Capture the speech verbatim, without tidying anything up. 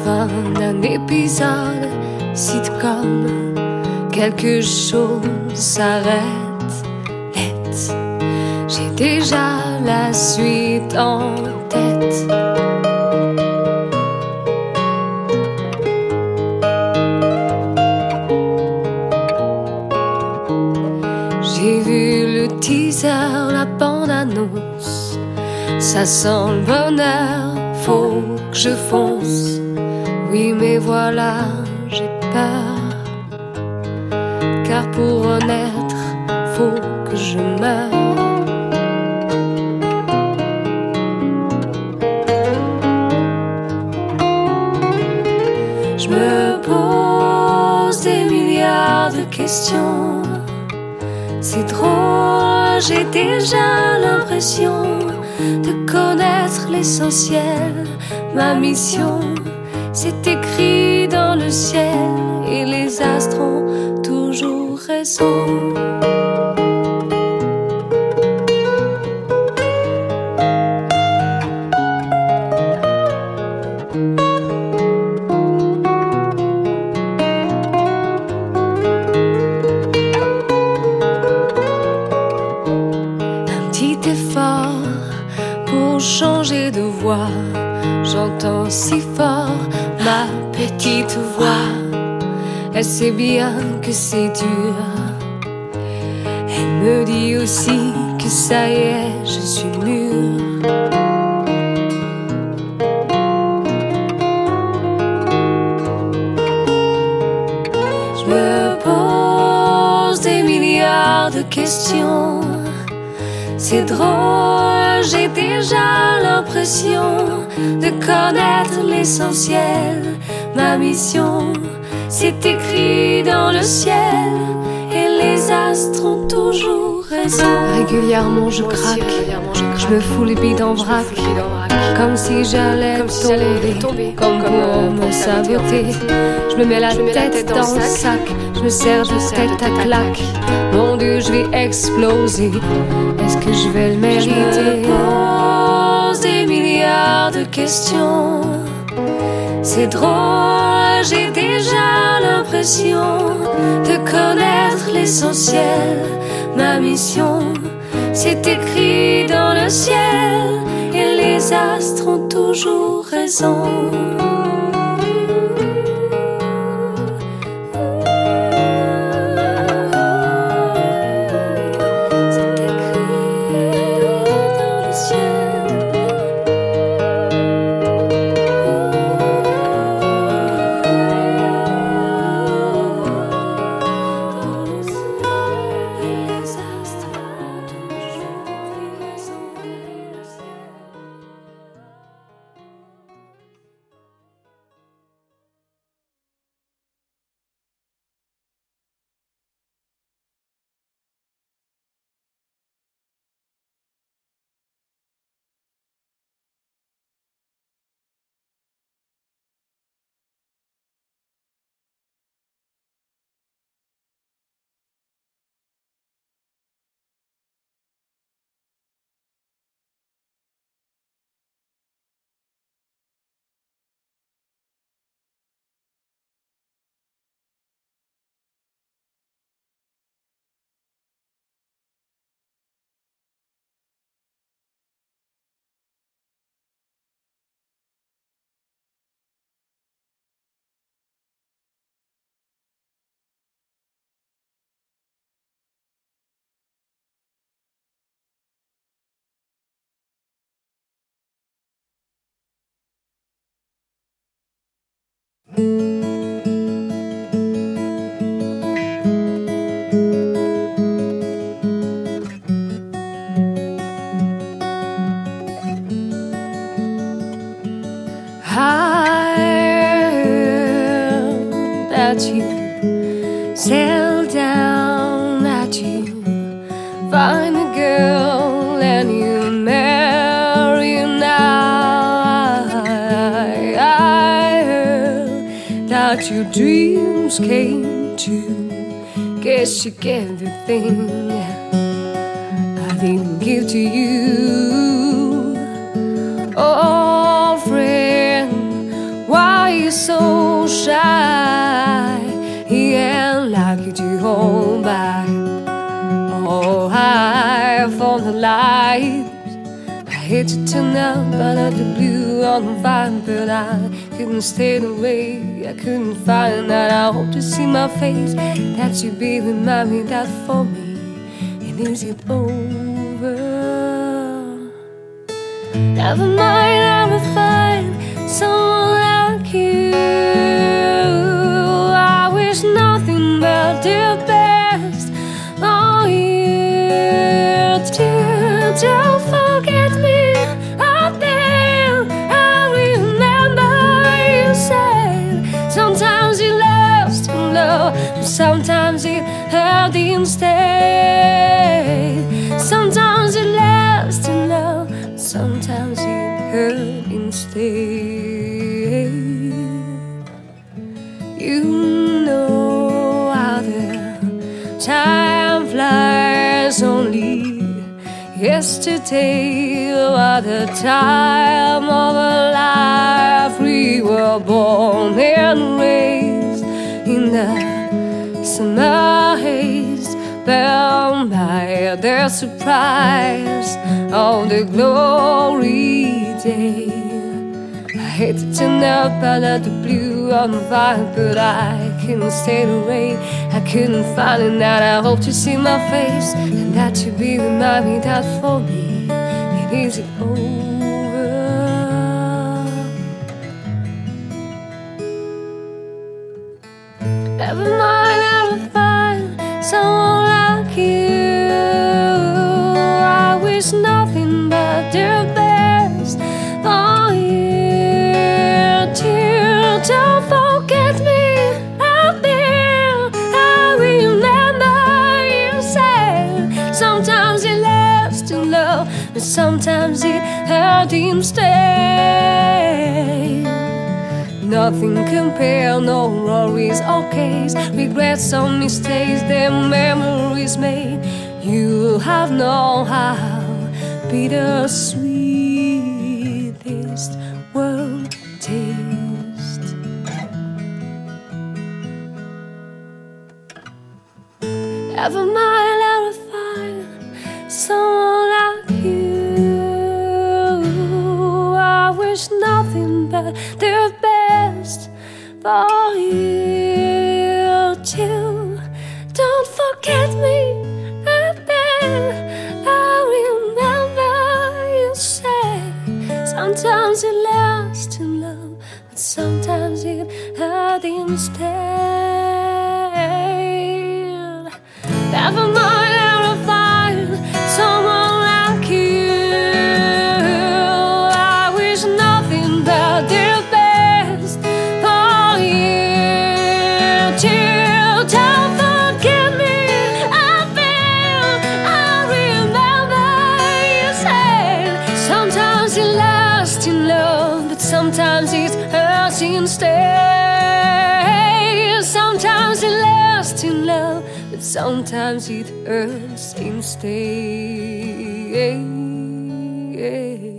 fin d'un épisode sitcom. Quelque chose s'arrête net. J'ai déjà la suite en tête. J'ai vu le teaser, la bande-annonce. Ça sent le bonheur, faut que je fonce. Oui, mais voilà, j'ai peur. Car pour renaître, faut que je meure. Je me pose des milliards de questions. C'est drôle, j'ai déjà l'impression de connaître l'essentiel. Ma mission, c'est écrit dans le ciel et les astres ont toujours raison. Un petit effort pour changer de voix. J'entends si fort ma petite voix. Elle sait bien que c'est dur. Elle me dit aussi que ça y est, je suis mûre. Je me pose des milliards de questions. C'est drôle, j'ai déjà l'impression de connaître l'essentiel. Ma mission, c'est écrit dans le ciel et les astres ont toujours raison. Régulièrement je craque, je me fous les bides en vrac, comme si j'allais tomber, comme pour me saboter. Je me mets la tête dans le sac, je me sers de tête à claque. Mon Dieu, je vais exploser, est-ce que je vais le mériter? Je me pose des milliards de questions. C'est drôle, j'ai déjà l'impression de connaître l'essentiel. Ma mission, c'est écrit dans le ciel et les astres ont toujours raison. That you sail down, that you find a girl and you marry her now. I, I heard that your dreams came true. Guess you get the thing I didn't give to you. Oh, friend, why you're so shy, and like you to hold back. Oh, high from the light. I hate to turn up out of the blue on the vibe, but I couldn't stay away. I couldn't find out. I hope to see my face, that you be remind me that for me it is it over. Never mind, I will find someone like you. I wish nothing but the best for you too. Don't forget me out there. I remember you said sometimes you lost in love, but sometimes it hurt instead. Sometimes you lost in love, sometimes it hurt instead. You know how the time flies, only yesterday was the time of our life. We were born and raised in the summer haze, bound by the surprise of the glory day. I hate to turn up out of the blue on the vibe, but I couldn't stay away. I couldn't find it out. I hope to see my face, and that you be remind me that for me it is over. Never mind, I will find someone like you. I wish nothing but the best for you too. Don't forget me out there. I remember you said sometimes it lasts in love, but sometimes it hurt instead. Nothing compare, no worries or case, regrets or mistakes, their memories made. You have known how bittersweet this world tastes. Never mind, I will find someone like you. I wish nothing but the best for you too. Don't forget me out there. I remember you said sometimes it lasts in love, but sometimes it hurt instead. Never mind, I will find someone like you. I wish nothing but the best for you too. Don't forget me out there. I remember you said sometimes it lasts in love, but sometimes it hurts instead. Sometimes it lasts in love, but sometimes it hurts instead.